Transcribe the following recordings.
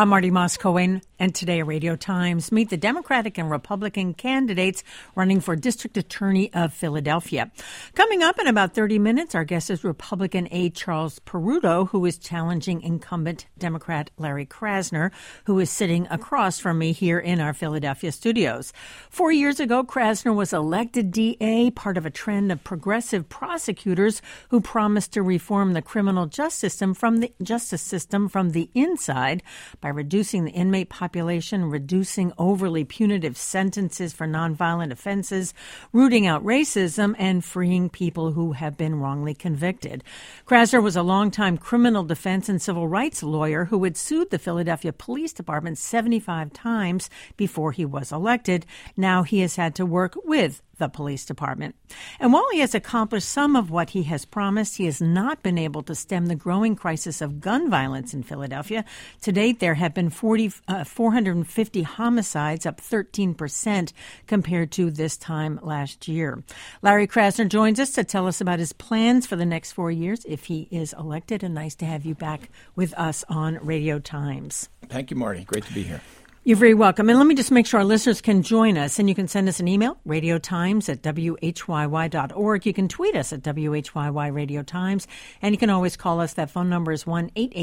I'm Marty Moss-Cohen, and today at Radio Times, meet the Democratic and Republican candidates running for District Attorney of Philadelphia. Coming up in about 30 minutes, our guest is Republican aide Charles Peruto, who is challenging incumbent Democrat Larry Krasner, who is sitting across from me here in our Philadelphia studios. 4 years ago, Krasner was elected DA, part of a trend of progressive prosecutors who promised to reform the criminal justice system from the inside by reducing the inmate population, reducing overly punitive sentences for nonviolent offenses, rooting out racism, and freeing people who have been wrongly convicted. Krasner was a longtime criminal defense and civil rights lawyer who had sued the Philadelphia Police Department 75 times before he was elected. Now he has had to work with the police department. And while he has accomplished some of what he has promised, he has not been able to stem the growing crisis of gun violence in Philadelphia. To date, there have been 450 homicides, up 13% compared to this time last year. Larry Krasner joins us to tell us about his plans for the next 4 years if he is elected. And nice to have you back with us on Radio Times. Thank you, Marty. Great to be here. You're very welcome. And let me just make sure our listeners can join us. And you can send us an email, radiotimes@whyy.org. You can tweet us at WHYY Radio Times. And you can always call us. That phone number is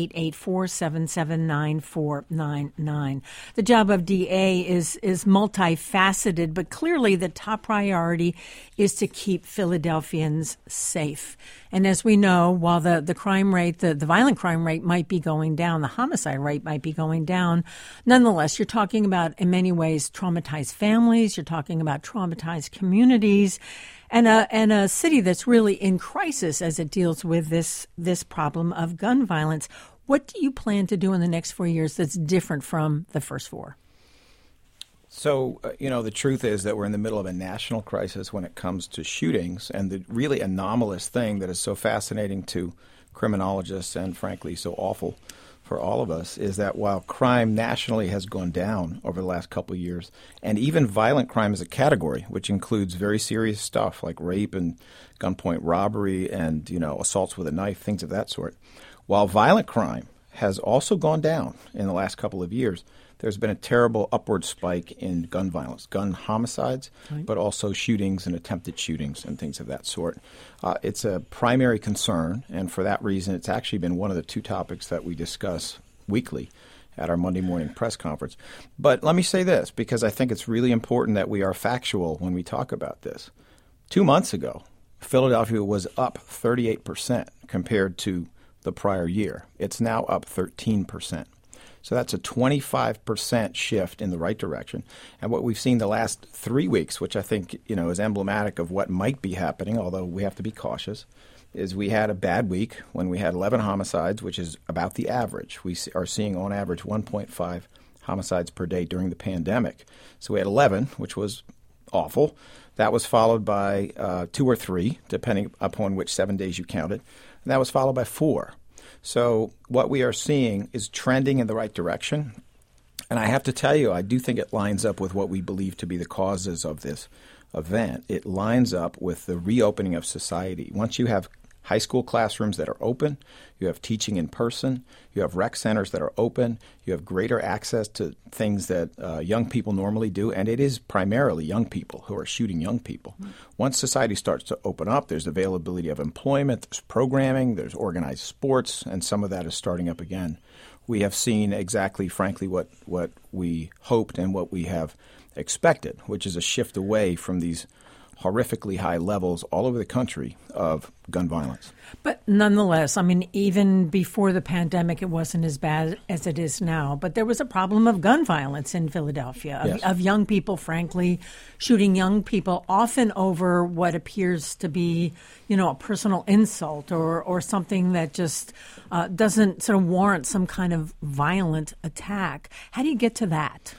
1-888-477-9499. The job of DA is multifaceted, but clearly the top priority is to keep Philadelphians safe. And as we know, while the crime rate, the violent crime rate might be going down, the homicide rate might be going down, nonetheless, you're talking about, in many ways, traumatized families. You're talking about traumatized communities and a city that's really in crisis as it deals with this problem of gun violence. What do you plan to do in the next 4 years that's different from the first four? So, the truth is that we're in the middle of a national crisis when it comes to shootings. And the really anomalous thing that is so fascinating to criminologists and, frankly, so awful for all of us is that while crime nationally has gone down over the last couple of years, and even violent crime as a category, which includes very serious stuff like rape and gunpoint robbery and, assaults with a knife, things of that sort, while violent crime has also gone down in the last couple of years, there's been a terrible upward spike in gun violence, gun homicides, right, but also shootings and attempted shootings and things of that sort. It's a primary concern, and for that reason, it's actually been one of the two topics that we discuss weekly at our Monday morning press conference. But let me say this, because I think it's really important that we are factual when we talk about this. 2 months ago, Philadelphia was up 38% compared to the prior year. It's now up 13%. So that's a 25% shift in the right direction. And what we've seen the last 3 weeks, which I think, is emblematic of what might be happening, although we have to be cautious, is we had a bad week when we had 11 homicides, which is about the average. We are seeing on average 1.5 homicides per day during the pandemic. So we had 11, which was awful. That was followed by 2 or 3, depending upon which 7 days you counted. And that was followed by 4. So what we are seeing is trending in the right direction. And I have to tell you, I do think it lines up with what we believe to be the causes of this event. It lines up with the reopening of society. Once you have high school classrooms that are open, you have teaching in person, you have rec centers that are open, you have greater access to things that young people normally do, and it is primarily young people who are shooting young people. Mm-hmm. Once society starts to open up, there's availability of employment, there's programming, there's organized sports, and some of that is starting up again. We have seen exactly, frankly, what we hoped and what we have expected, which is a shift away from these horrifically high levels all over the country of gun violence. But nonetheless, even before the pandemic, it wasn't as bad as it is now. But there was a problem of gun violence in Philadelphia, yes, of young people, frankly, shooting young people, often over what appears to be, a personal insult or something that just doesn't sort of warrant some kind of violent attack. How do you get to that?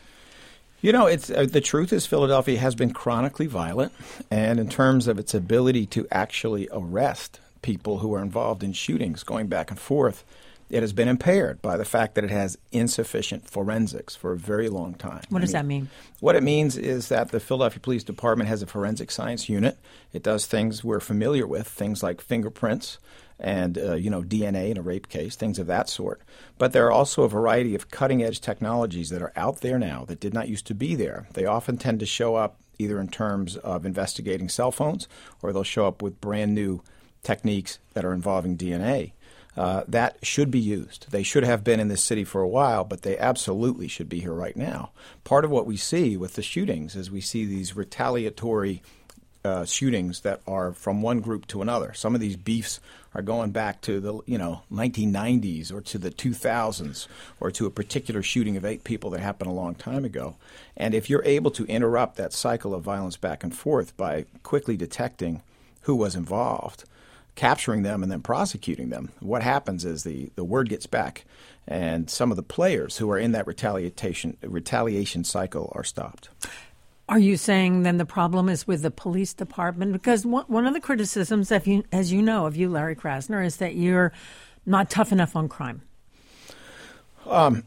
It's the truth is Philadelphia has been chronically violent, and in terms of its ability to actually arrest people who are involved in shootings going back and forth, it has been impaired by the fact that it has insufficient forensics for a very long time. What does that mean? What it means is that the Philadelphia Police Department has a forensic science unit. It does things we're familiar with, things like fingerprints and DNA in a rape case, things of that sort. But there are also a variety of cutting-edge technologies that are out there now that did not used to be there. They often tend to show up either in terms of investigating cell phones, or they'll show up with brand new techniques that are involving DNA. That should be used. They should have been in this city for a while, but they absolutely should be here right now. Part of what we see with the shootings is we see these retaliatory shootings that are from one group to another. Some of these beefs are going back to the 1990s or to the 2000s or to a particular shooting of 8 people that happened a long time ago. And if you're able to interrupt that cycle of violence back and forth by quickly detecting who was involved, capturing them and then prosecuting them, what happens is the word gets back and some of the players who are in that retaliation cycle are stopped. Are you saying then the problem is with the police department? Because one of the criticisms, as you know, of you, Larry Krasner, is that you're not tough enough on crime. I'm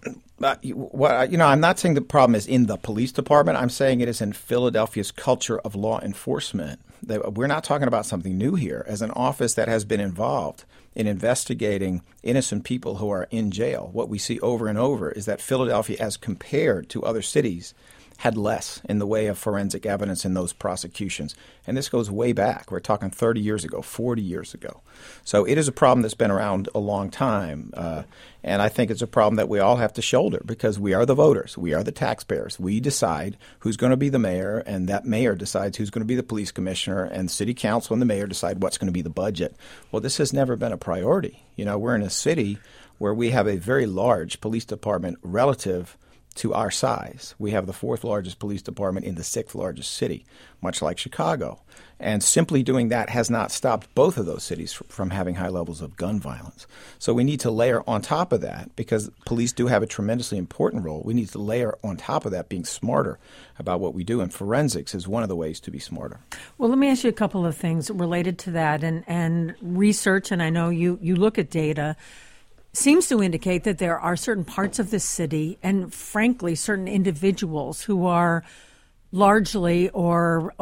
not saying the problem is in the police department. I'm saying it is in Philadelphia's culture of law enforcement. We're not talking about something new here. As an office that has been involved in investigating innocent people who are in jail, what we see over and over is that Philadelphia, as compared to other cities, had less in the way of forensic evidence in those prosecutions. And this goes way back. We're talking 30 years ago, 40 years ago. So it is a problem that's been around a long time. And I think it's a problem that we all have to shoulder because we are the voters. We are the taxpayers. We decide who's going to be the mayor, and that mayor decides who's going to be the police commissioner, and city council and the mayor decide what's going to be the budget. Well, this has never been a priority. We're in a city where we have a very large police department relative to our size. We have the 4th largest police department in the 6th largest city, much like Chicago. And simply doing that has not stopped both of those cities from having high levels of gun violence. So we need to layer on top of that, because police do have a tremendously important role. We need to layer on top of that being smarter about what we do. And forensics is one of the ways to be smarter. Well, let me ask you a couple of things related to that. And research, and I know you look at data, seems to indicate that there are certain parts of the city and, frankly, certain individuals who are largely or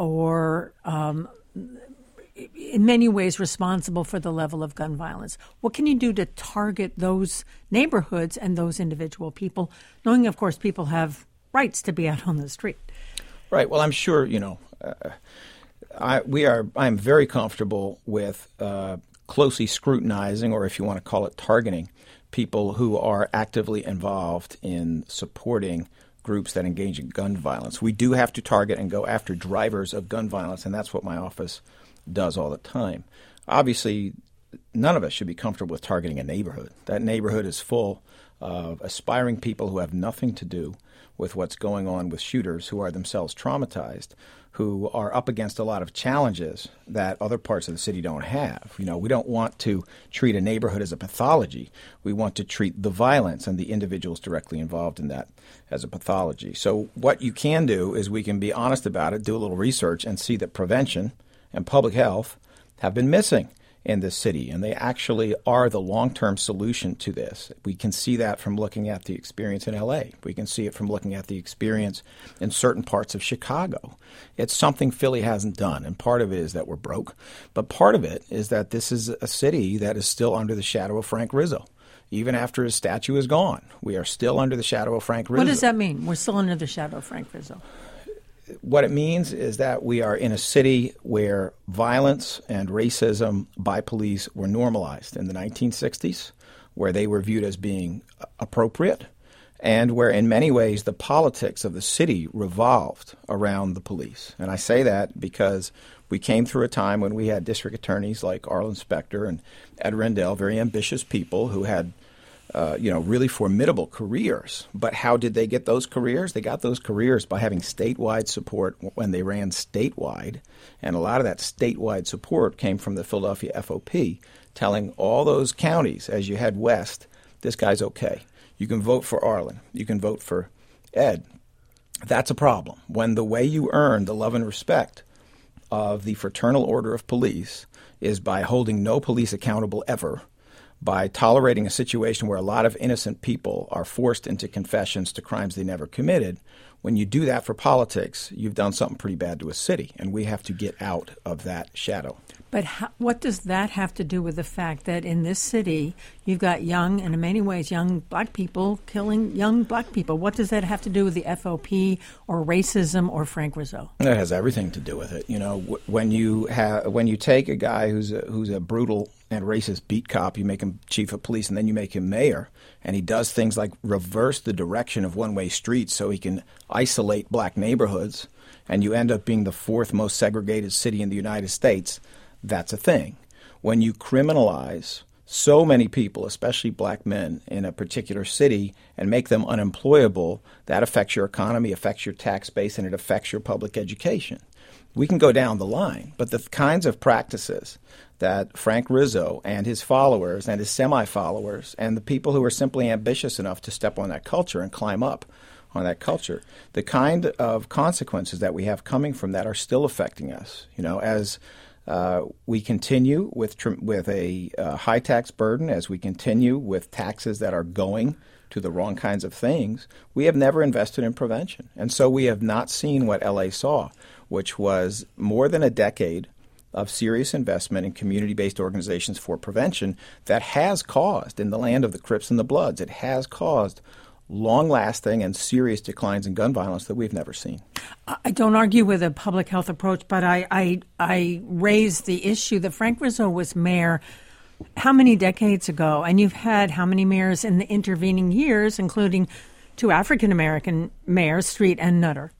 in many ways responsible for the level of gun violence. What can you do to target those neighborhoods and those individual people, knowing, of course, people have rights to be out on the street? Right. Well, I'm sure, I'm very comfortable with closely scrutinizing, or if you want to call it targeting, people who are actively involved in supporting groups that engage in gun violence. We do have to target and go after drivers of gun violence, and that's what my office does all the time. Obviously, none of us should be comfortable with targeting a neighborhood. That neighborhood is full of aspiring people who have nothing to do with what's going on with shooters who are themselves traumatized, who are up against a lot of challenges that other parts of the city don't have. We don't want to treat a neighborhood as a pathology. We want to treat the violence and the individuals directly involved in that as a pathology. So what you can do is we can be honest about it, do a little research, and see that prevention and public health have been missing in this city, and they actually are the long-term solution to this. We can see that from looking at the experience in L.A. We can see it from looking at the experience in certain parts of Chicago. It's something Philly hasn't done, and part of it is that we're broke, but part of it is that this is a city that is still under the shadow of Frank Rizzo. Even after his statue is gone, we are still under the shadow of Frank Rizzo. What does that mean? We're still under the shadow of Frank Rizzo. What it means is that we are in a city where violence and racism by police were normalized in the 1960s, where they were viewed as being appropriate, and where in many ways the politics of the city revolved around the police. And I say that because we came through a time when we had district attorneys like Arlen Specter and Ed Rendell, very ambitious people who had really formidable careers. But how did they get those careers? They got those careers by having statewide support when they ran statewide. And a lot of that statewide support came from the Philadelphia FOP, telling all those counties as you head west, this guy's okay. You can vote for Arlen. You can vote for Ed. That's a problem. When the way you earn the love and respect of the Fraternal Order of Police is by holding no police accountable ever, by tolerating a situation where a lot of innocent people are forced into confessions to crimes they never committed. When you do that for politics, you've done something pretty bad to a city, and we have to get out of that shadow. But what does that have to do with the fact that in this city you've got young, and in many ways young black people killing young black people? What does that have to do with the FOP or racism or Frank Rizzo? It has everything to do with it. You know, when you take a guy who's a brutal and racist beat cop, you make him chief of police, and then you make him mayor, and he does things like reverse the direction of one-way streets so he can isolate black neighborhoods, and you end up being the fourth most segregated city in the United States. That's a thing. When you criminalize so many people, especially black men, in a particular city and make them unemployable, that affects your economy, affects your tax base, and it affects your public education. We can go down the line, but the kinds of practices that Frank Rizzo and his followers and his semi-followers and the people who are simply ambitious enough to step on that culture and climb up on that culture, the kind of consequences that we have coming from that are still affecting us. You know, as we continue with a high tax burden, as we continue with taxes that are going to the wrong kinds of things, we have never invested in prevention. And so we have not seen what LA saw, which was more than a decade of serious investment in community-based organizations for prevention that has caused, in the land of the Crips and the Bloods, it has caused long-lasting and serious declines in gun violence that we've never seen. I don't argue with a public health approach, but I raise the issue that Frank Rizzo was mayor how many decades ago, and you've had how many mayors in the intervening years, including two African-American mayors, Street and Nutter?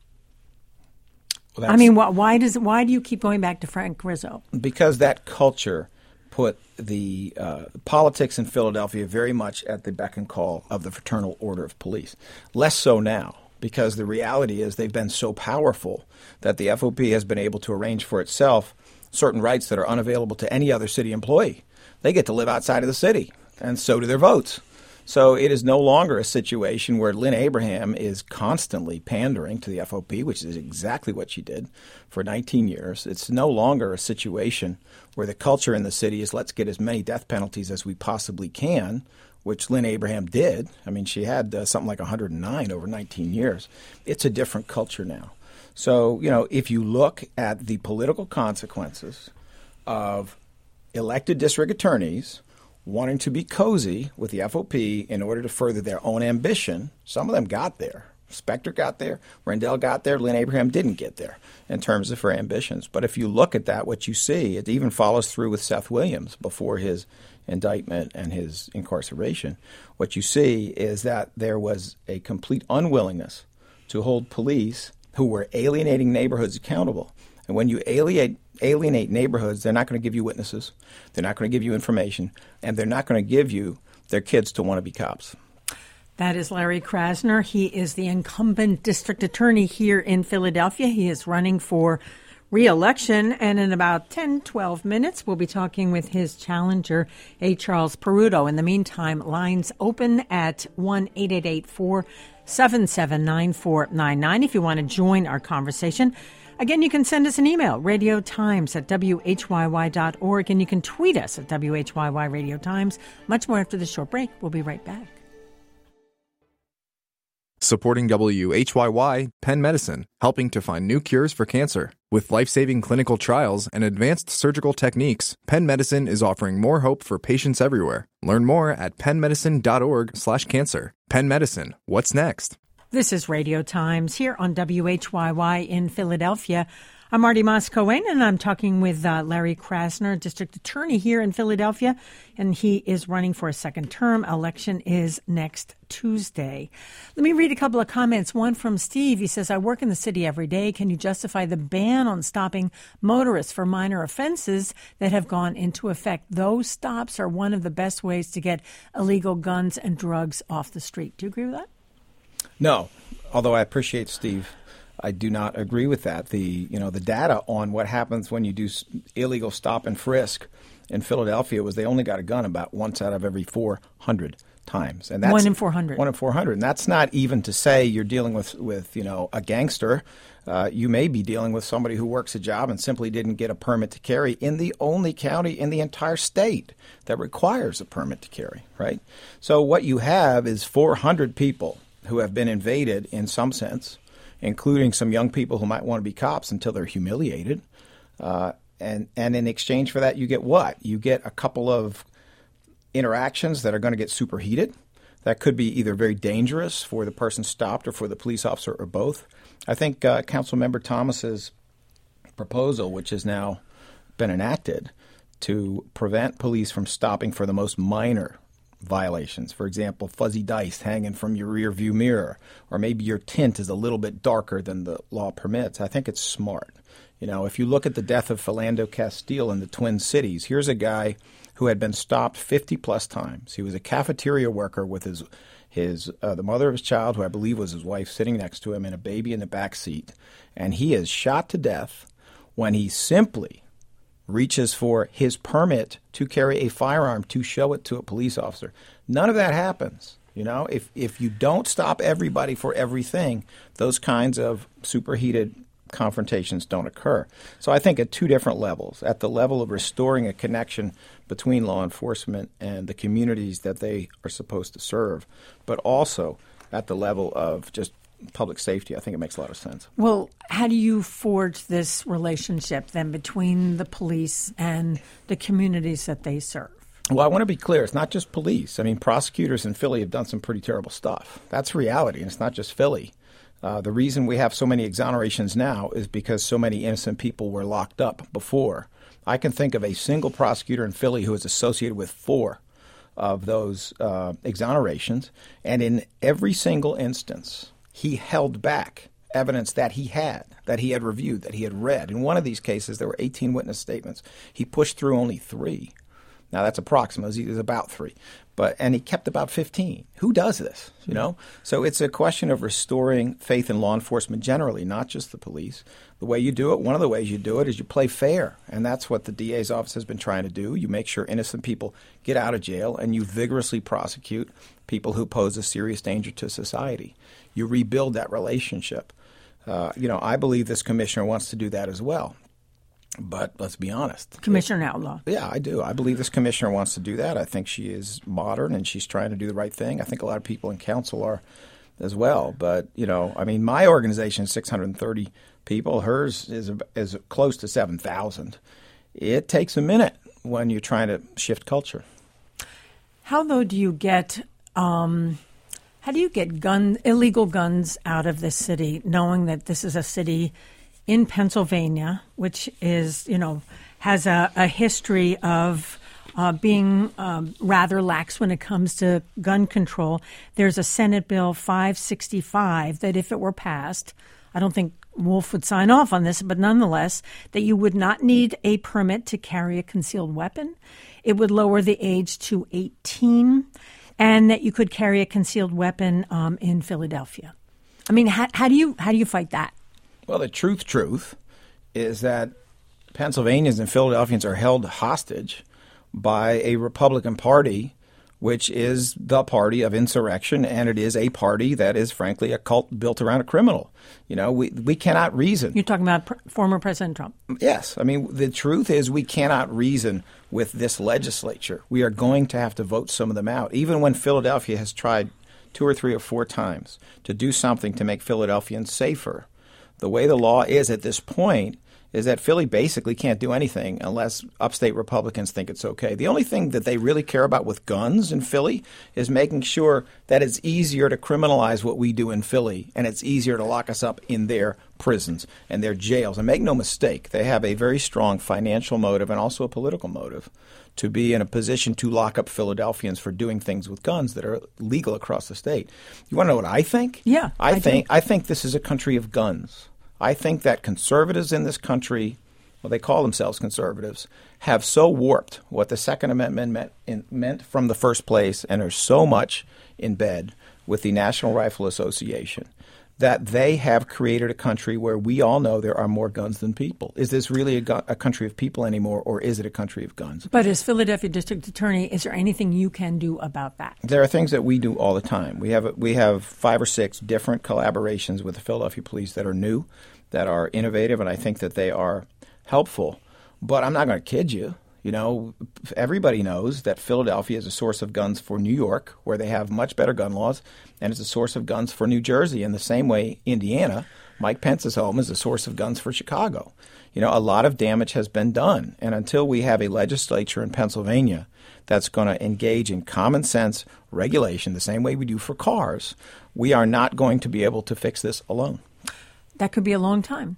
Well, I mean, why do you keep going back to Frank Rizzo? Because that culture put the politics in Philadelphia very much at the beck and call of the Fraternal Order of Police. Less so now, because the reality is they've been so powerful that the FOP has been able to arrange for itself certain rights that are unavailable to any other city employee. They get to live outside of the city, and so do their votes. So it is no longer a situation where Lynn Abraham is constantly pandering to the FOP, which is exactly what she did for 19 years. It's no longer a situation where the culture in the city is let's get as many death penalties as we possibly can, which Lynn Abraham did. I mean, she had something like 109 over 19 years. It's a different culture now. So, you know, if you look at the political consequences of elected district attorneys wanting to be cozy with the FOP in order to further their own ambition, some of them got there. Specter got there, Rendell got there, Lynn Abraham didn't get there in terms of her ambitions. But if you look at that, what you see, it even follows through with Seth Williams before his indictment and his incarceration. What you see is that there was a complete unwillingness to hold police who were alienating neighborhoods accountable. And when you alienate neighborhoods, they're not going to give you witnesses, they're not going to give you information, and they're not going to give you their kids to want to be cops. That is Larry Krasner. He is the incumbent district attorney here in Philadelphia. He is running for re-election, and in about 10, 12 minutes, we'll be talking with his challenger, A. Charles Peruto. In the meantime, lines open at 1-888-477-9499 if you want to join our conversation. Again, you can send us an email, radiotimes@whyy.org, and you can tweet us at WHYY Radio Times. Much more after this short break. We'll be right back. Supporting WHYY, Penn Medicine, helping to find new cures for cancer. With life-saving clinical trials and advanced surgical techniques, Penn Medicine is offering more hope for patients everywhere. Learn more at pennmedicine.org/cancer. Penn Medicine, what's next? This is Radio Times here on WHYY in Philadelphia. I'm Marty Moss-Cohen, and I'm talking with Larry Krasner, district attorney here in Philadelphia, and he is running for a second term. Election is next Tuesday. Let me read a couple of comments. One from Steve. He says, I work in the city every day. Can you justify the ban on stopping motorists for minor offenses that have gone into effect? Those stops are one of the best ways to get illegal guns and drugs off the street. Do you agree with that? No, although I appreciate Steve. I do not agree with that. The data on what happens when you do illegal stop and frisk in Philadelphia was they only got a gun about once out of every 400 times. And that's 1 in 400. 1 in 400. And that's not even to say you're dealing with a gangster. You may be dealing with somebody who works a job and simply didn't get a permit to carry in the only county in the entire state that requires a permit to carry, right? So what you have is 400 people who have been invaded in some sense, including some young people who might want to be cops until they're humiliated. And in exchange for that, you get what? You get a couple of interactions that are going to get superheated. That could be either very dangerous for the person stopped or for the police officer or both. I think Councilmember Thomas's proposal, which has now been enacted to prevent police from stopping for the most minor violations. For example, fuzzy dice hanging from your rear view mirror, or maybe your tint is a little bit darker than the law permits. I think it's smart. If you look at the death of Philando Castile in the Twin Cities, here's a guy who had been stopped 50 plus times. He was a cafeteria worker with the mother of his child, who I believe was his wife, sitting next to him, and a baby in the back seat. And he is shot to death when he simply reaches for his permit to carry a firearm to show it to a police officer. None of that happens. If you don't stop everybody for everything, those kinds of superheated confrontations don't occur. So I think at two different levels, at the level of restoring a connection between law enforcement and the communities that they are supposed to serve, but also at the level of just public safety, I think it makes a lot of sense. Well, how do you forge this relationship then between the police and the communities that they serve? Well, I want to be clear. It's not just police. I mean, prosecutors in Philly have done some pretty terrible stuff. That's reality, and it's not just Philly. The reason we have so many exonerations now is because so many innocent people were locked up before. I can think of a single prosecutor in Philly who is associated with 4 of those exonerations, and in every single instance, he held back evidence that he had reviewed, that he had read. In one of these cases, there were 18 witness statements. He pushed through only 3. Now, that's approximate. It was about 3. And he kept about 15. Who does this, So it's a question of restoring faith in law enforcement generally, not just the police. The way you do it, one of the ways you do it is you play fair. And that's what the DA's office has been trying to do. You make sure innocent people get out of jail, and you vigorously prosecute people who pose a serious danger to society. You rebuild that relationship. I believe this commissioner wants to do that as well. But let's be honest. Commissioner Outlaw. Yeah, I do. I believe this commissioner wants to do that. I think she is modern and she's trying to do the right thing. I think a lot of people in council are as well. But, my organization is 630 people. Hers is close to 7,000. It takes a minute when you're trying to shift culture. How, though, do you get illegal guns out of this city, knowing that this is a city in Pennsylvania, which is, has a history of being rather lax when it comes to gun control? There's a Senate Bill 565 that if it were passed, I don't think Wolf would sign off on this, but nonetheless, that you would not need a permit to carry a concealed weapon. It would lower the age to 18, and that you could carry a concealed weapon in Philadelphia. I mean, how do you fight that? Well, the truth is that Pennsylvanians and Philadelphians are held hostage by a Republican Party, which is the party of insurrection, and it is a party that is, frankly, a cult built around a criminal. We cannot reason. You're talking about former President Trump. Yes. I mean, the truth is we cannot reason with this legislature. We are going to have to vote some of them out. Even when Philadelphia has tried 2 or 3 or 4 times to do something to make Philadelphians safer, the way the law is at this point is that Philly basically can't do anything unless upstate Republicans think it's okay. The only thing that they really care about with guns in Philly is making sure that it's easier to criminalize what we do in Philly, and it's easier to lock us up in their prisons and their jails. And make no mistake, they have a very strong financial motive and also a political motive to be in a position to lock up Philadelphians for doing things with guns that are legal across the state. You want to know what I think? Yeah. I think this is a country of guns. I think that conservatives in this country, well, they call themselves conservatives, have so warped what the Second Amendment meant from the first place and are so much in bed with the National Rifle Association that they have created a country where we all know there are more guns than people. Is this really a country of people anymore, or is it a country of guns? But as Philadelphia District Attorney, is there anything you can do about that? There are things that we do all the time. We have 5 or 6 different collaborations with the Philadelphia Police that are new, that are innovative, and I think that they are helpful. But I'm not going to kid you. You know, everybody knows that Philadelphia is a source of guns for New York, where they have much better gun laws, and it's a source of guns for New Jersey. In the same way, Indiana, Mike Pence's home, is a source of guns for Chicago. You know, a lot of damage has been done. And until we have a legislature in Pennsylvania that's going to engage in common sense regulation the same way we do for cars, we are not going to be able to fix this alone. That could be a long time.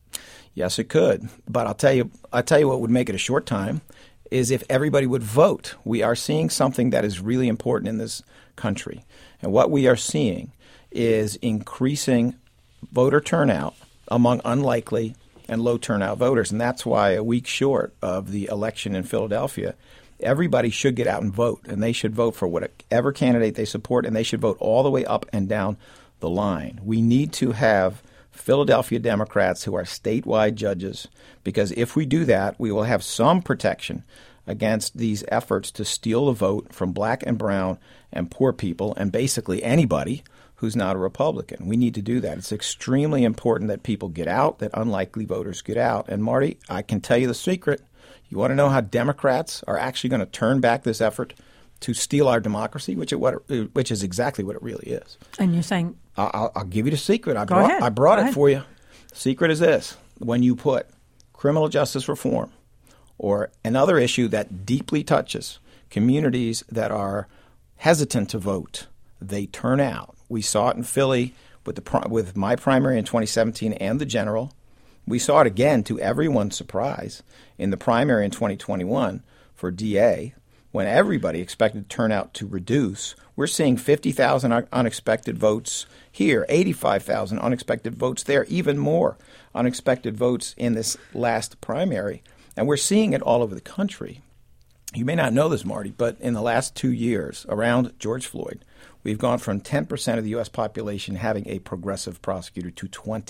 Yes, it could. But I'll tell you what would make it a short time is if everybody would vote. We are seeing something that is really important in this country. And what we are seeing is increasing voter turnout among unlikely and low turnout voters. And that's why a week short of the election in Philadelphia, everybody should get out and vote. And they should vote for whatever candidate they support, and they should vote all the way up and down the line. We need to have Philadelphia Democrats who are statewide judges, because if we do that, we will have some protection against these efforts to steal the vote from black and brown and poor people and basically anybody who's not a Republican. We need to do that. It's extremely important that people get out, that unlikely voters get out. And Marty, I can tell you the secret. You want to know how Democrats are actually going to turn back this effort to steal our democracy, which is exactly what it really is. And you're saying? I'll give you the secret. I brought Go it ahead. for you. The secret is this. When you put criminal justice reform or another issue that deeply touches communities that are hesitant to vote, they turn out. We saw it in Philly with my primary in 2017 and the general. We saw it again, to everyone's surprise, in the primary in 2021 for DA, when everybody expected turnout to reduce. We're seeing 50,000 unexpected votes here, 85,000 unexpected votes there, even more unexpected votes in this last primary. And we're seeing it all over the country. You may not know this, Marty, but in the last 2 years around George Floyd, we've gone from 10% of the U.S. population having a progressive prosecutor to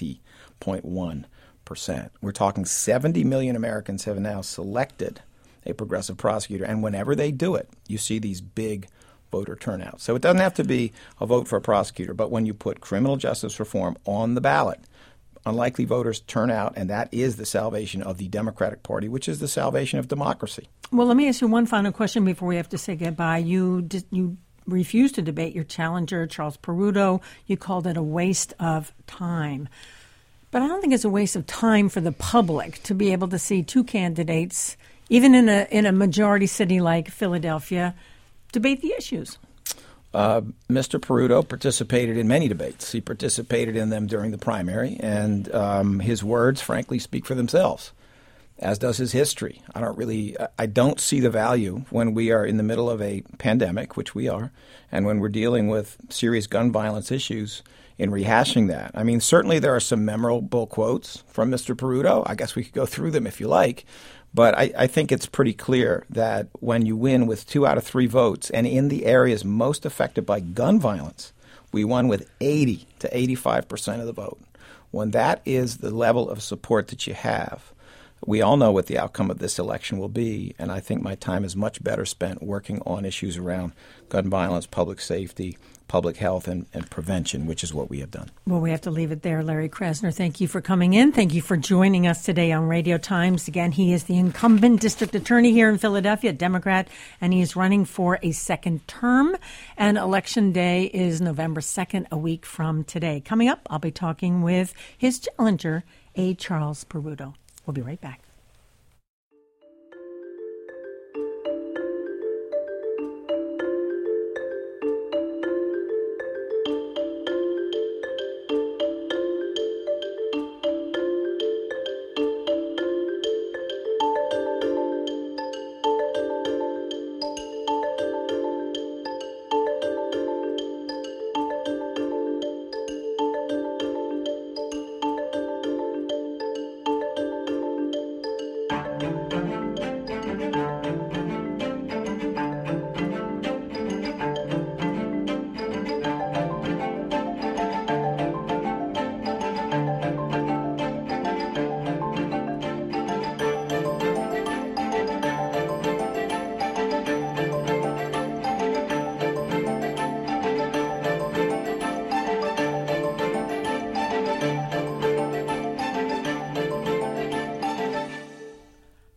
20.1%. We're talking 70 million Americans have now selected a progressive prosecutor. And whenever they do it, you see these big voter turnouts. So it doesn't have to be a vote for a prosecutor, but when you put criminal justice reform on the ballot, unlikely voters turn out, and that is the salvation of the Democratic Party, which is the salvation of democracy. Well, let me ask you one final question before we have to say goodbye. You refused to debate your challenger, Charles Peruto. You called it a waste of time. But I don't think it's a waste of time for the public to be able to see two candidates, even in a majority city like Philadelphia, debate the issues. Mr. Peruto participated in many debates. He participated in them during the primary, and his words, frankly, speak for themselves, as does his history. I don't see the value when we are in the middle of a pandemic, which we are, and when we're dealing with serious gun violence issues, in rehashing that. I mean, certainly there are some memorable quotes from Mr. Peruto. I guess we could go through them if you like. But I think it's pretty clear that when you win with 2 out of 3 votes, and in the areas most affected by gun violence, we won with 80 to 85% of the vote. When that is the level of support that you have, we all know what the outcome of this election will be, and I think my time is much better spent working on issues around gun violence, public safety, public health, and prevention, which is what we have done. Well, we have to leave it there. Larry Krasner, thank you for coming in. Thank you for joining us today on Radio Times. Again, he is the incumbent district attorney here in Philadelphia, Democrat, and he is running for a second term. And Election Day is November 2nd, a week from today. Coming up, I'll be talking with his challenger, A. Charles Peruto. We'll be right back.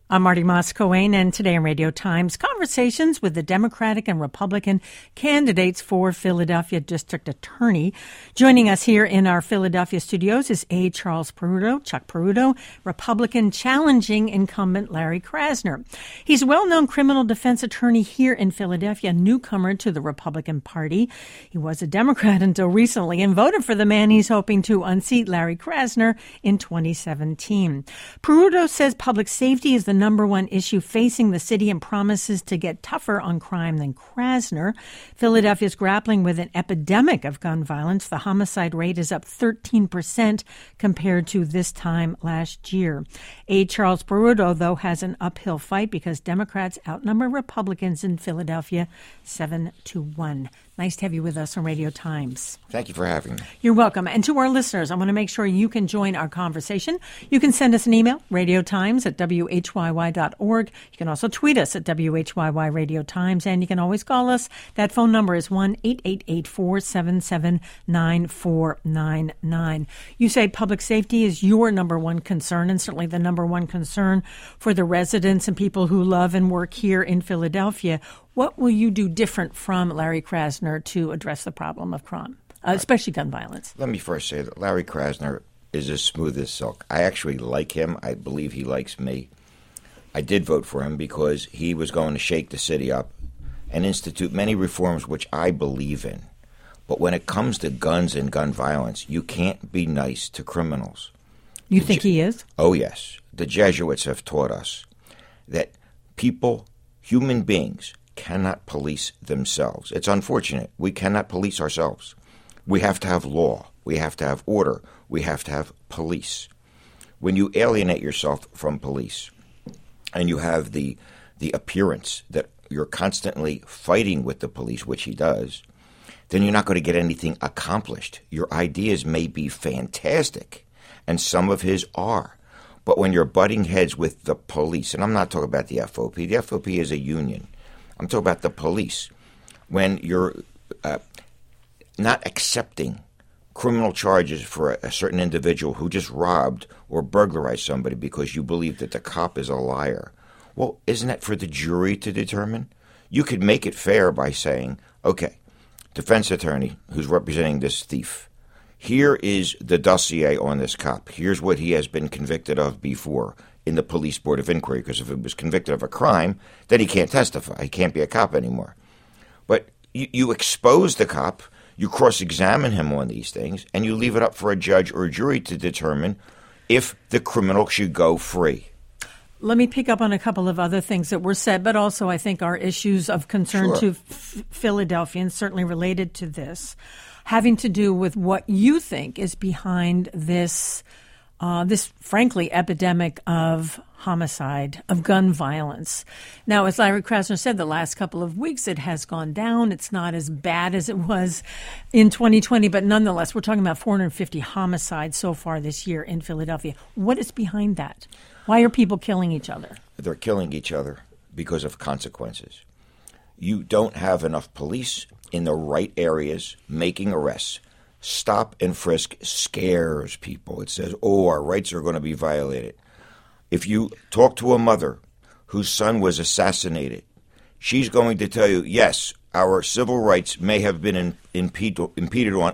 I'm Marty Moss-Coane, and today on Radio Times, conversations with the Democratic and Republican candidates for Philadelphia District Attorney. Joining us here in our Philadelphia studios is A. Charles Peruto, Chuck Peruto, Republican challenging incumbent Larry Krasner. He's a well-known criminal defense attorney here in Philadelphia, a newcomer to the Republican Party. He was a Democrat until recently and voted for the man he's hoping to unseat, Larry Krasner, in 2017. Peruto says public safety is the number one issue facing the city and promises to get tougher on crime than Krasner. Philadelphia is grappling with an epidemic of gun violence. The homicide rate is up 13% compared to this time last year. A. Charles Peruto, though, has an uphill fight because Democrats outnumber Republicans in Philadelphia 7-1. Nice to have you with us on Radio Times. Thank you for having me. You're welcome. And to our listeners, I want to make sure you can join our conversation. You can send us an email, radiotimes@whyy.org. You can also tweet us at WHYY Radio Times, and you can always call us. That phone number is 1-888-477-9499. You say public safety is your number one concern, and certainly the number one concern for the residents and people who love and work here in Philadelphia. What will you do different from Larry Krasner to address the problem of crime, especially gun violence? Let me first say that Larry Krasner is as smooth as silk. I actually like him. I believe he likes me. I did vote for him because he was going to shake the city up and institute many reforms which I believe in. But when it comes to guns and gun violence, you can't be nice to criminals. You think he is? Oh, yes. The Jesuits have taught us that people, human beings, cannot police themselves. It's unfortunate. We cannot police ourselves. We have to have law. We have to have order. We have to have police. When you alienate yourself from police and you have the appearance that you're constantly fighting with the police, which he does, then you're not going to get anything accomplished. Your ideas may be fantastic, and some of his are. But when you're butting heads with the police, and I'm not talking about the FOP. The FOP is a union. I'm talking about the police. When you're not accepting criminal charges for a certain individual who just robbed or burglarized somebody because you believe that the cop is a liar, well, isn't that for the jury to determine? You could make it fair by saying, okay, defense attorney who's representing this thief, here is the dossier on this cop. Here's what he has been convicted of before in the police board of inquiry, because if he was convicted of a crime, then he can't testify. He can't be a cop anymore. But you expose the cop, you cross-examine him on these things, and you leave it up for a judge or a jury to determine if the criminal should go free. Let me pick up on a couple of other things that were said, but also I think are issues of concern to Philadelphians, certainly related to this, having to do with what you think is behind this frankly, epidemic of homicide, of gun violence. Now, as Larry Krasner said, the last couple of weeks it has gone down. It's not as bad as it was in 2020, but nonetheless, we're talking about 450 homicides so far this year in Philadelphia. What is behind that? Why are people killing each other? They're killing each other because of consequences. You don't have enough police in the right areas making arrests. Stop and frisk scares people. It says, oh, our rights are going to be violated. If you talk to a mother whose son was assassinated, she's going to tell you, yes, our civil rights may have been impeded on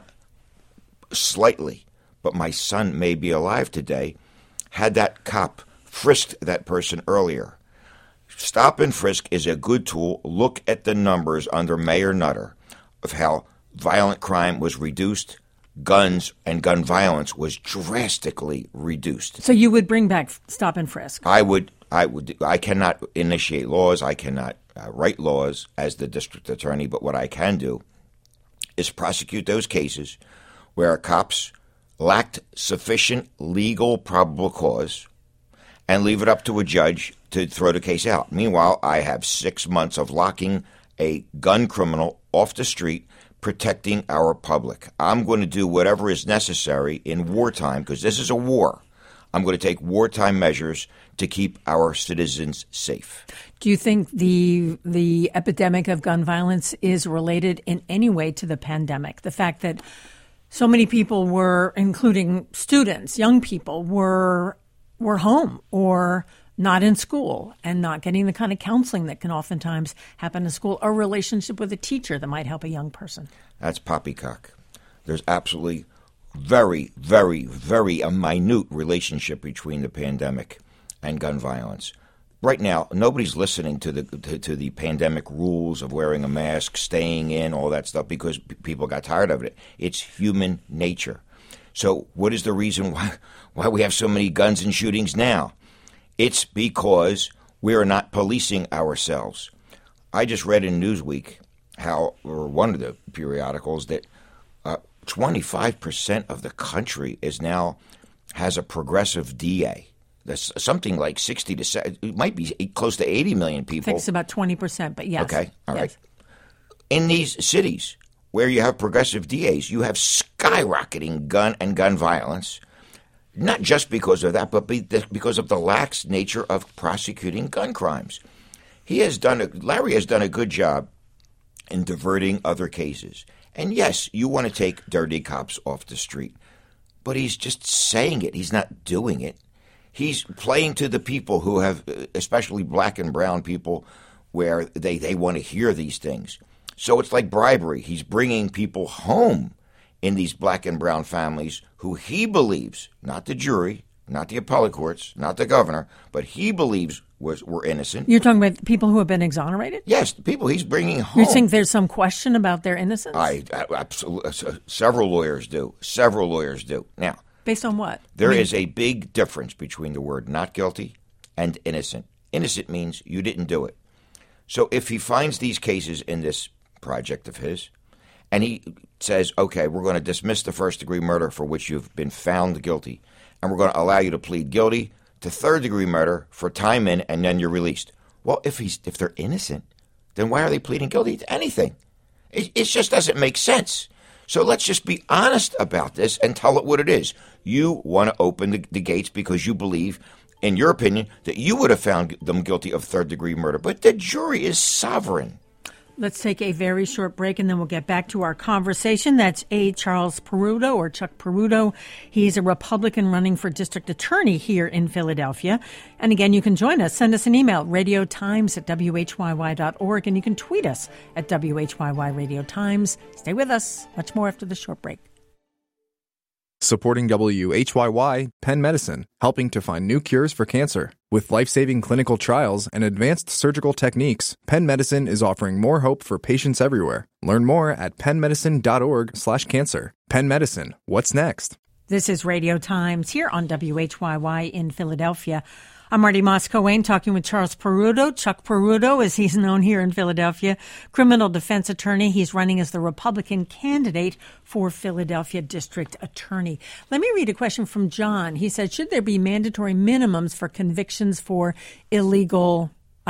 slightly, but my son may be alive today. Had that cop frisked that person earlier. Stop and frisk is a good tool. Look at the numbers under Mayor Nutter of how violent crime was reduced, guns and gun violence was drastically reduced. So you would bring back stop and frisk? I would. I cannot initiate laws. I cannot write laws as the district attorney. But what I can do is prosecute those cases where cops lacked sufficient legal probable cause and leave it up to a judge to throw the case out. Meanwhile, I have 6 months of locking a gun criminal off the street, protecting our public. I'm going to do whatever is necessary in wartime, because this is a war. I'm going to take wartime measures to keep our citizens safe. Do you think the epidemic of gun violence is related in any way to the pandemic? The fact that so many people were, including students, young people, were home or not in school and not getting the kind of counseling that can oftentimes happen in school, a relationship with a teacher that might help a young person. That's poppycock. There's absolutely very, very, very a minute relationship between the pandemic and gun violence. Right now, nobody's listening to the pandemic rules of wearing a mask, staying in, all that stuff, because people got tired of it. It's human nature. So what is the reason why we have so many guns and shootings now? It's because we're not policing ourselves. I just read in Newsweek or one of the periodicals, that 25% of the country has a progressive DA. There's something like 60 to 70, it might be close to 80 million people. I think it's about 20%, but yes. Okay, all right. Yes. In these cities where you have progressive DAs, you have skyrocketing gun violence, not just because of that, but because of the lax nature of prosecuting gun crimes. Larry has done a good job in diverting other cases. And yes, you want to take dirty cops off the street, but he's just saying it. He's not doing it. He's playing to the people who have, especially black and brown people, where they want to hear these things. So it's like bribery. He's bringing people home in these black and brown families who he believes, not the jury, not the appellate courts, not the governor, but he believes were innocent. You're talking about people who have been exonerated? Yes, the people he's bringing home. You think there's some question about their innocence? I absolutely. Several lawyers do. Now, based on what? There is a big difference between the word not guilty and innocent. Innocent means you didn't do it. So if he finds these cases in this project of his, and he says, okay, we're going to dismiss the first-degree murder for which you've been found guilty, and we're going to allow you to plead guilty to third-degree murder for time in, and then you're released. Well, if they're innocent, then why are they pleading guilty to anything? It just doesn't make sense. So let's just be honest about this and tell it what it is. You want to open the gates because you believe, in your opinion, that you would have found them guilty of third-degree murder. But the jury is sovereign. Let's take a very short break, and then we'll get back to our conversation. That's A. Charles Peruto, or Chuck Peruto. He's a Republican running for district attorney here in Philadelphia. And again, you can join us. Send us an email, radiotimes@whyy.org, and you can tweet us at WHYY Radio Times. Stay with us. Much more after the short break. Supporting WHYY, Penn Medicine, helping to find new cures for cancer. With life-saving clinical trials and advanced surgical techniques, Penn Medicine is offering more hope for patients everywhere. Learn more at pennmedicine.org/cancer. Penn Medicine, what's next? This is Radio Times here on WHYY in Philadelphia. I'm Marty Moss-Coane talking with Charles Peruto, Chuck Peruto, as he's known here in Philadelphia, criminal defense attorney. He's running as the Republican candidate for Philadelphia District Attorney. Let me read a question from John. He said, should there be mandatory minimums for convictions for illegal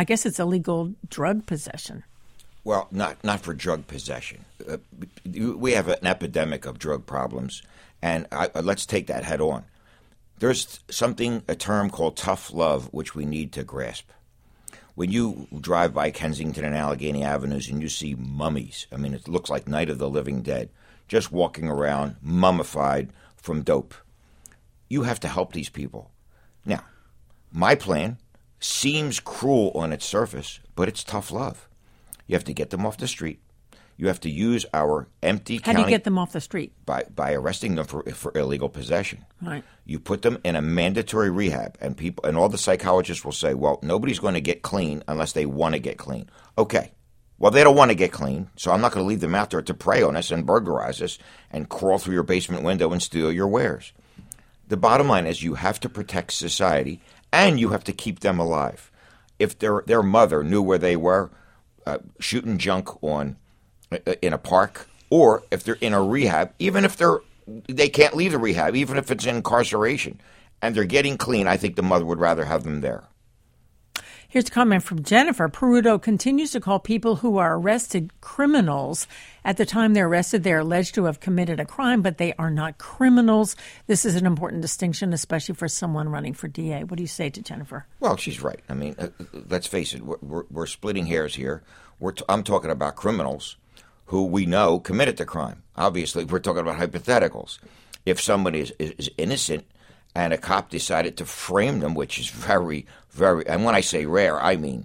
drug possession? Well, not for drug possession. We have an epidemic of drug problems, and let's take that head on. There's a term called tough love, which we need to grasp. When you drive by Kensington and Allegheny Avenues and you see mummies, I mean, it looks like Night of the Living Dead, just walking around mummified from dope. You have to help these people. Now, my plan seems cruel on its surface, but it's tough love. You have to get them off the street. You have to use our empty county. How do you get them off the street? By arresting them for illegal possession. Right. You put them in a mandatory rehab, and all the psychologists will say, well, nobody's going to get clean unless they want to get clean. Okay. Well, they don't want to get clean, so I'm not going to leave them out there to prey on us and burglarize us and crawl through your basement window and steal your wares. The bottom line is you have to protect society, and you have to keep them alive. If their mother knew where they were, shooting junk in a park, or if they're in a rehab, even if they can't leave the rehab, even if it's incarceration, and they're getting clean, I think the mother would rather have them there. Here's a comment from Jennifer. Peruto continues to call people who are arrested criminals. At the time they're arrested, they're alleged to have committed a crime, but they are not criminals. This is an important distinction, especially for someone running for DA. What do you say to Jennifer? Well, she's right. I mean, let's face it. We're splitting hairs here. I'm talking about criminals who we know committed the crime. Obviously, we're talking about hypotheticals. If somebody is innocent and a cop decided to frame them, which is very, very, and when I say rare, I mean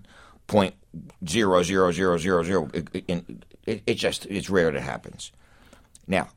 0.00000. It's rare that it happens. Now,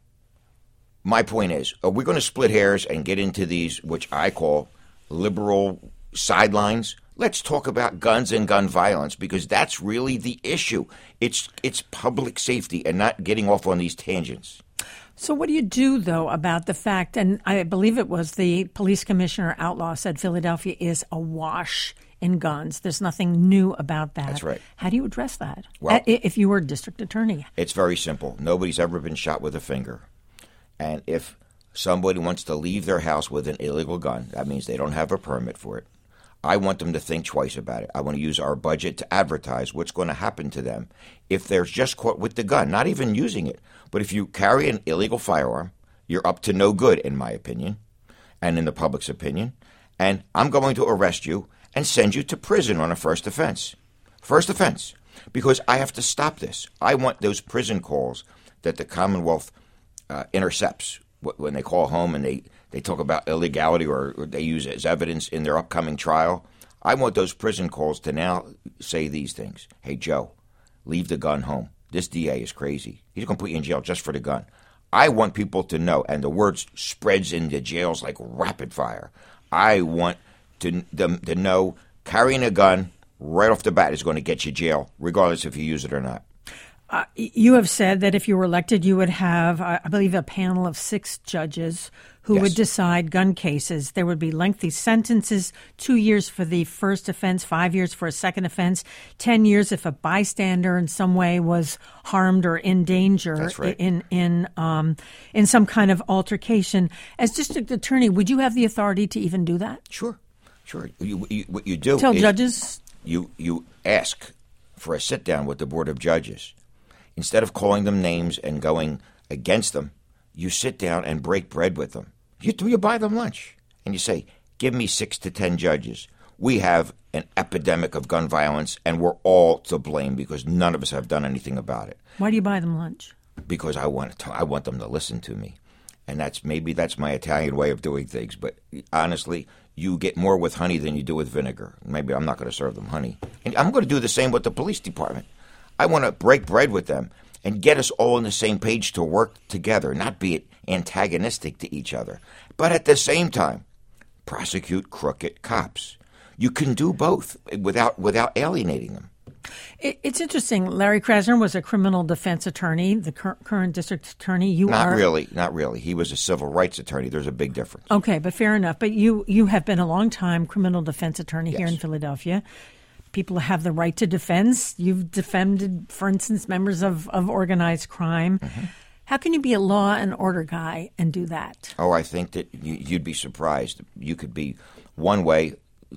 my point is, are we going to split hairs and get into these, which I call liberal sidelines? Let's talk about guns and gun violence, because that's really the issue. It's public safety and not getting off on these tangents. So what do you do, though, about the fact, and I believe it was the police commissioner Outlaw said Philadelphia is awash in guns. There's nothing new about that. That's right. How do you address that? Well, if you were district attorney? It's very simple. Nobody's ever been shot with a finger. And if somebody wants to leave their house with an illegal gun, that means they don't have a permit for it. I want them to think twice about it. I want to use our budget to advertise what's going to happen to them if they're just caught with the gun, not even using it. But if you carry an illegal firearm, you're up to no good, in my opinion, and in the public's opinion. And I'm going to arrest you and send you to prison on a first offense. First offense. Because I have to stop this. I want those prison calls that the Commonwealth intercepts when they call home and they talk about illegality or they use it as evidence in their upcoming trial. I want those prison calls to now say these things. Hey, Joe, leave the gun home. This DA is crazy. He's going to put you in jail just for the gun. I want people to know, and the word spreads into jails like rapid fire. I want them to know carrying a gun right off the bat is going to get you jail, regardless if you use it or not. You have said that if you were elected, you would have, I believe, a panel of 6 judges who Yes. would decide gun cases. There would be lengthy sentences, 2 years for the first offense, 5 years for a second offense, 10 years if a bystander in some way was harmed or in danger. That's right. in some kind of altercation. As district attorney, would you have the authority to even do that? Sure. What you do Tell is judges? You ask for a sit-down with the Board of Judges. Instead of calling them names and going against them, you sit down and break bread with them. You buy them lunch, and you say, give me 6 to 10 judges. We have an epidemic of gun violence, and we're all to blame because none of us have done anything about it. Why do you buy them lunch? Because I want them to listen to me. And that's my Italian way of doing things. But honestly, you get more with honey than you do with vinegar. Maybe I'm not going to serve them honey. And I'm going to do the same with the police department. I want to break bread with them and get us all on the same page to work together, not be antagonistic to each other. But at the same time, prosecute crooked cops. You can do both without alienating them. It's interesting. Larry Krasner was a criminal defense attorney, the current district attorney. Not really. He was a civil rights attorney. There's a big difference. Okay, but fair enough. But you have been a long-time criminal defense attorney here Yes. in Philadelphia. People have the right to defense. You've defended, for instance, members of organized crime. Mm-hmm. How can you be a law and order guy and do that? Oh, I think that you'd be surprised. You could be one way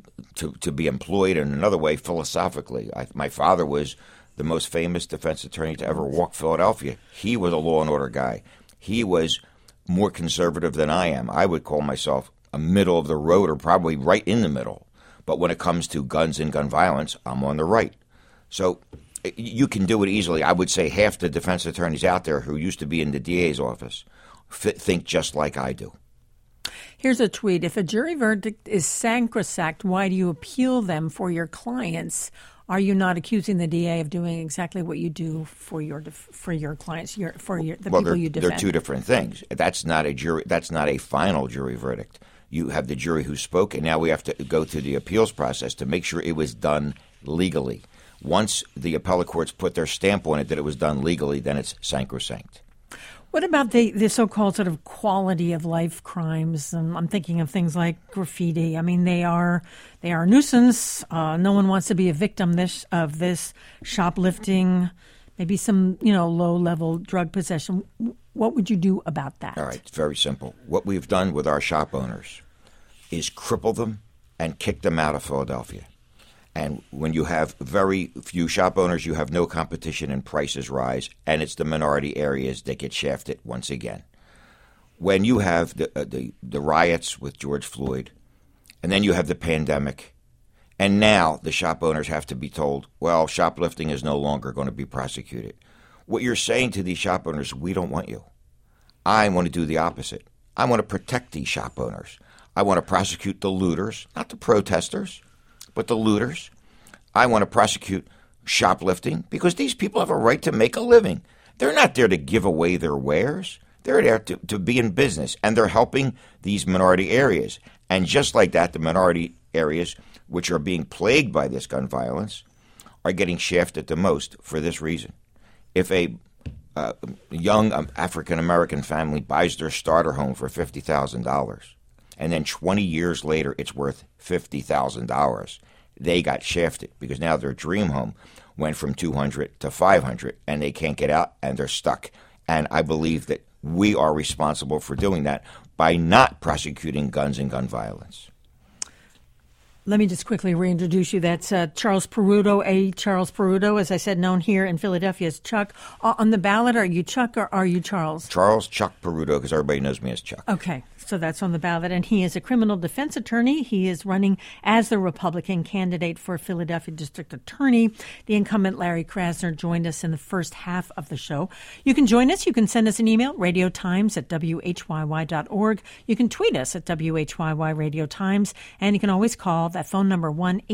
to be employed and another way philosophically. My father was the most famous defense attorney to ever walk Philadelphia. He was a law and order guy. He was more conservative than I am. I would call myself a middle of the road or probably right in the middle. But when it comes to guns and gun violence, I'm on the right. So you can do it easily. I would say half the defense attorneys out there who used to be in the DA's office think just like I do. Here's a tweet. If a jury verdict is sacrosanct, why do you appeal them for your clients? Are you not accusing the DA of doing exactly what you do for your clients, the people you defend? They're two different things. That's not a jury. That's not a final jury verdict. You have the jury who spoke, and now we have to go through the appeals process to make sure it was done legally. Once the appellate courts put their stamp on it that it was done legally, then it's sacrosanct. What about the so-called sort of quality of life crimes? I'm thinking of things like graffiti. I mean, they are a nuisance. No one wants to be a victim of this shoplifting, maybe some low-level drug possession. What would you do about that? All right, it's very simple. What we've done with our shop owners is cripple them and kick them out of Philadelphia. And when you have very few shop owners, you have no competition and prices rise, and it's the minority areas that get shafted once again. When you have the riots with George Floyd, and then you have the pandemic, and now the shop owners have to be told, well, shoplifting is no longer going to be prosecuted. What you're saying to these shop owners, we don't want you. I want to do the opposite. I want to protect these shop owners. I want to prosecute the looters, not the protesters, but the looters. I want to prosecute shoplifting because these people have a right to make a living. They're not there to give away their wares. They're there to be in business, and they're helping these minority areas. And just like that, the minority areas, which are being plagued by this gun violence, are getting shafted the most for this reason. If a young African-American family buys their starter home for $50,000, and then 20 years later it's worth $50,000, they got shafted because now their dream home went from $200 to $500, and they can't get out, and they're stuck. And I believe that we are responsible for doing that by not prosecuting guns and gun violence. Let me just quickly reintroduce you. That's Charles Peruto, Charles Peruto, as I said, known here in Philadelphia as Chuck. On the ballot, are you Chuck or are you Charles? Charles Chuck Peruto, because everybody knows me as Chuck. Okay, so that's on the ballot. And he is a criminal defense attorney. He is running as the Republican candidate for Philadelphia District Attorney. The incumbent, Larry Krasner, joined us in the first half of the show. You can join us. You can send us an email, radiotimes@whyy.org. You can tweet us at WHYY Radio Times. And you can always call that phone number,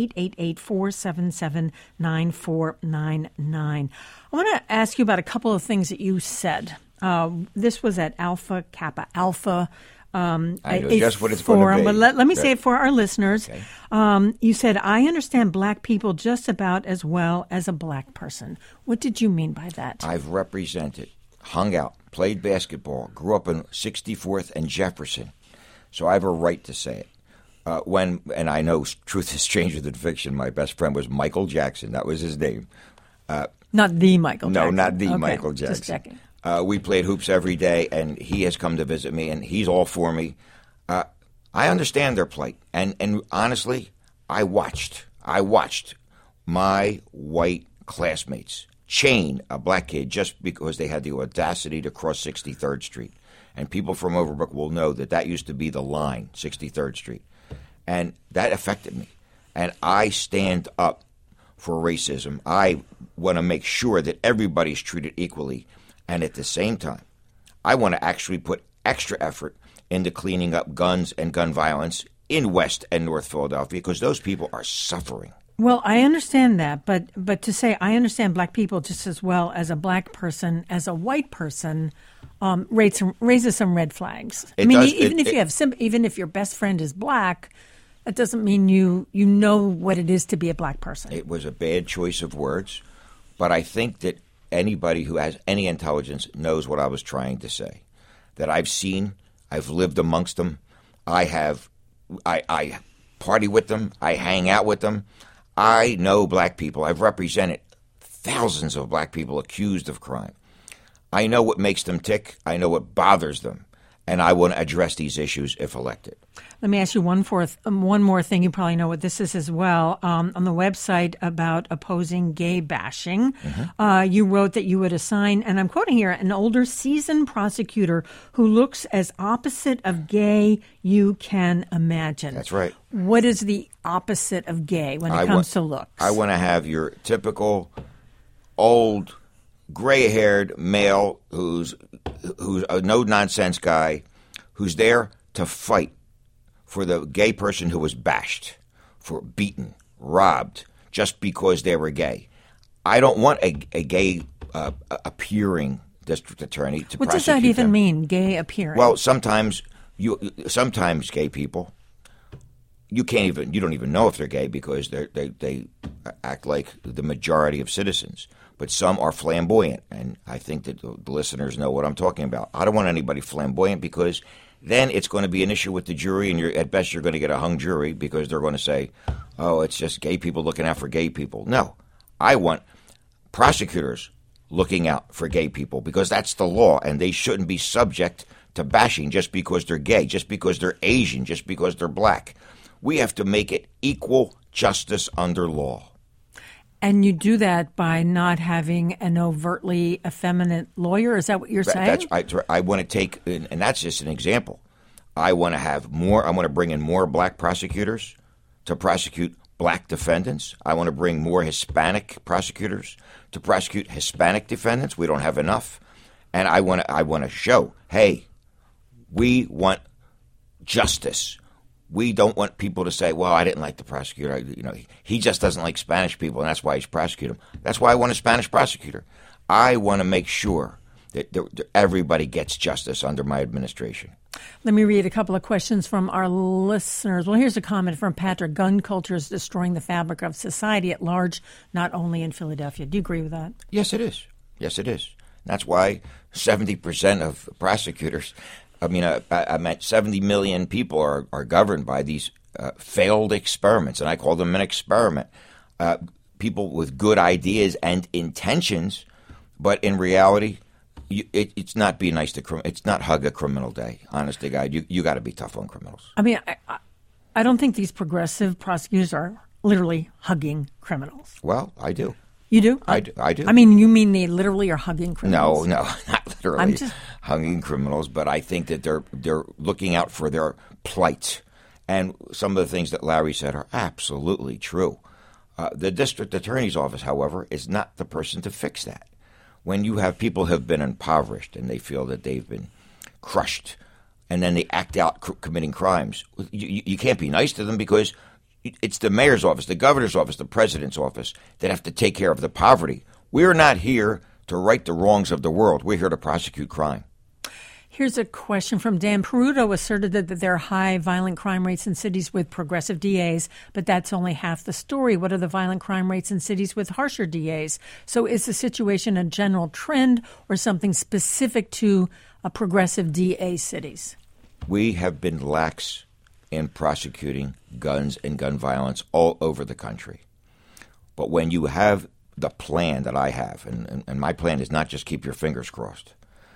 1-888-477-9499. I want to ask you about a couple of things that you said. This was at Alpha Kappa Alpha. I know just what it's forum, going to be. But let me say it for our listeners. Okay. You said, I understand black people just about as well as a black person. What did you mean by that? I've represented, hung out, played basketball, grew up in 64th and Jefferson, so I have a right to say it. And I know truth is stranger than fiction. My best friend was Michael Jackson. That was his name. Not the Michael Jackson. No, not the Okay, Michael Jackson. Just checking. We played hoops every day, and he has come to visit me, and he's all for me. I understand their plight, and honestly, I watched my white classmates chain a black kid just because they had the audacity to cross 63rd Street. And people from Overbrook will know that used to be the line, 63rd Street. And that affected me. And I stand up for racism. I want to make sure that everybody's treated equally. And at the same time, I want to actually put extra effort into cleaning up guns and gun violence in West and North Philadelphia because those people are suffering. Well, I understand that, but to say I understand black people just as well as a black person, as a white person, raises some red flags. Even if your best friend is black, that doesn't mean you know what it is to be a black person. It was a bad choice of words, but I think that anybody who has any intelligence knows what I was trying to say. That I've seen, I've lived amongst them, I party with them, I hang out with them. I know black people. I've represented thousands of black people accused of crime. I know what makes them tick. I know what bothers them. And I want to address these issues if elected. Let me ask you one more thing. You probably know what this is as well. On the website about opposing gay bashing, you wrote that you would assign, and I'm quoting here, an older seasoned prosecutor who looks as opposite of gay you can imagine. That's right. What is the opposite of gay when it comes to looks? I want to have your typical old gray-haired male who's a no-nonsense guy who's there to fight for the gay person who was bashed, for beaten, robbed, just because they were gay. I don't want a gay appearing district attorney to prosecute them. What does that even mean, gay appearing? Well, sometimes gay people, you don't even know if they're gay because they act like the majority of citizens. But some are flamboyant, and I think that the listeners know what I'm talking about. I don't want anybody flamboyant because then it's going to be an issue with the jury, and at best you're going to get a hung jury because they're going to say, oh, it's just gay people looking out for gay people. No, I want prosecutors looking out for gay people because that's the law, and they shouldn't be subject to bashing just because they're gay, just because they're Asian, just because they're black. We have to make it equal justice under law. And you do that by not having an overtly effeminate lawyer? Is that what you're saying? I want to take, and that's just an example. I want to have more. I want to bring in more black prosecutors to prosecute black defendants. I want to bring more Hispanic prosecutors to prosecute Hispanic defendants. We don't have enough. And I want to show, hey, we want justice. We don't want people to say, well, I didn't like the prosecutor. He just doesn't like Spanish people, and that's why he's prosecuting them. That's why I want a Spanish prosecutor. I want to make sure that everybody gets justice under my administration. Let me read a couple of questions from our listeners. Well, here's a comment from Patrick. Gun culture is destroying the fabric of society at large, not only in Philadelphia. Do you agree with that? Yes, it is. Yes, it is. That's why 70% of prosecutors, I meant 70 million people are governed by these failed experiments, and I call them an experiment. People with good ideas and intentions, but in reality, it's not be nice to it's not hug a criminal day. Honest to God, you got to be tough on criminals. I mean, I don't think these progressive prosecutors are literally hugging criminals. Well, I do. You do? I do. I mean, you mean they literally are hugging criminals? No, not literally hugging criminals, but I think that they're looking out for their plight. And some of the things that Larry said are absolutely true. The district attorney's office, however, is not the person to fix that. When you have people who have been impoverished and they feel that they've been crushed, and then they act out committing crimes, you can't be nice to them because it's the mayor's office, the governor's office, the president's office that have to take care of the poverty. We're not here to right the wrongs of the world. We're here to prosecute crime. Here's a question from Dan Peruto. Asserted that there are high violent crime rates in cities with progressive DAs, but that's only half the story. What are the violent crime rates in cities with harsher DAs? So is the situation a general trend or something specific to a progressive DA cities? We have been lax in prosecuting guns and gun violence all over the country. But when you have the plan that I have, and my plan is not just keep your fingers crossed,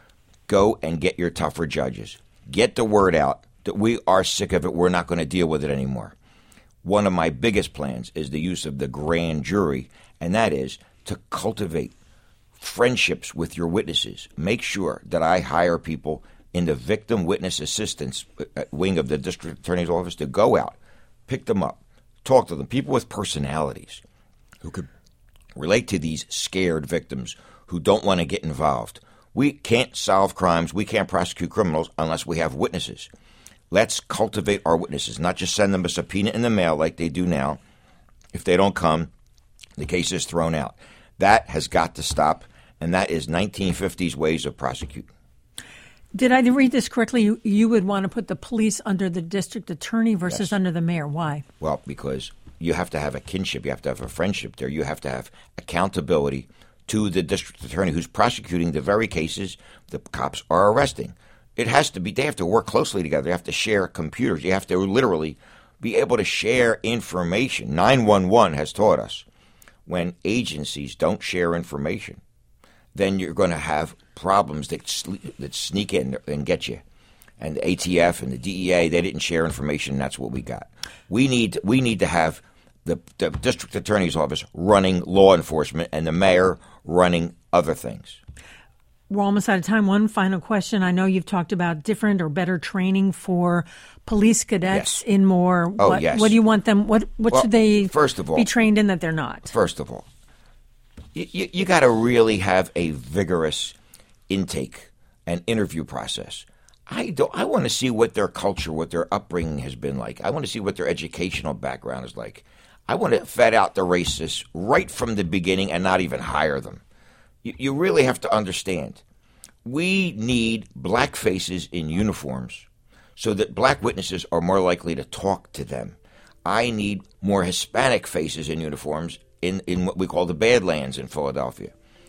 go and get your tougher judges. Get the word out that we are sick of it. We're not going to deal with it anymore. One of my biggest plans is the use of the grand jury, and that is to cultivate friendships with your witnesses. Make sure that I hire people in the victim witness assistance wing of the district attorney's office to go out, pick them up, talk to them, people with personalities who could relate to these scared victims who don't want to get involved. We can't solve crimes, we can't prosecute criminals unless we have witnesses. Let's cultivate our witnesses, not just send them a subpoena in the mail like they do now. If they don't come, the case is thrown out. That has got to stop, and that is 1950s ways of prosecuting. Did I read this correctly? You would want to put the police under the district attorney versus under the mayor. Why? Well, because you have to have a kinship. You have to have a friendship there. You have to have accountability to the district attorney who's prosecuting the very cases the cops are arresting. It has to be, they have to work closely together. They have to share computers. You have to literally be able to share information. 911 has taught us when agencies don't share information, then you're going to have problems that sneak in and get you. And the ATF and the DEA, they didn't share information, and that's what we got. We need to have the district attorney's office running law enforcement and the mayor running other things. We're almost out of time. One final question. I know you've talked about different or better training for police cadets in more. What do you want them? What should they first of all, be trained in that they're not? First of all, you got to really have a vigorous intake and interview process. I want to see what their culture, what their upbringing has been like. I want to see what their educational background is like. I want to vet out the racists right from the beginning and not even hire them. You really have to understand, we need black faces in uniforms so that black witnesses are more likely to talk to them. I need more Hispanic faces in uniforms in what we call the Badlands in Philadelphia.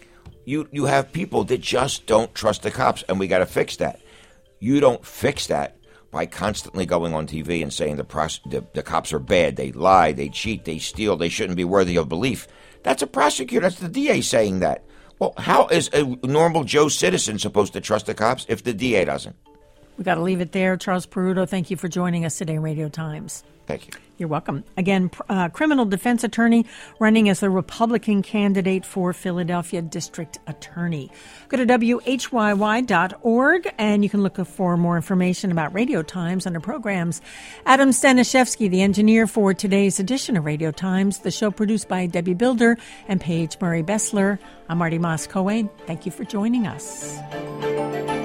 You have people that just don't trust the cops, and we got to fix that. You don't fix that by constantly going on TV and saying the cops are bad, they lie, they cheat, they steal, they shouldn't be worthy of belief. That's a prosecutor, that's the DA saying that. Well, how is a normal Joe citizen supposed to trust the cops if the DA doesn't? We got to leave it there. Charles Peruto, thank you for joining us today, Radio Times. Thank you. You're welcome. Again, criminal defense attorney running as the Republican candidate for Philadelphia District Attorney. Go to WHYY.org, and you can look for more information about Radio Times under programs. Adam Staniszewski, the engineer for today's edition of Radio Times, the show produced by Debbie Builder and Paige Murray Bessler. I'm Marty Moss-Cohen. Thank you for joining us.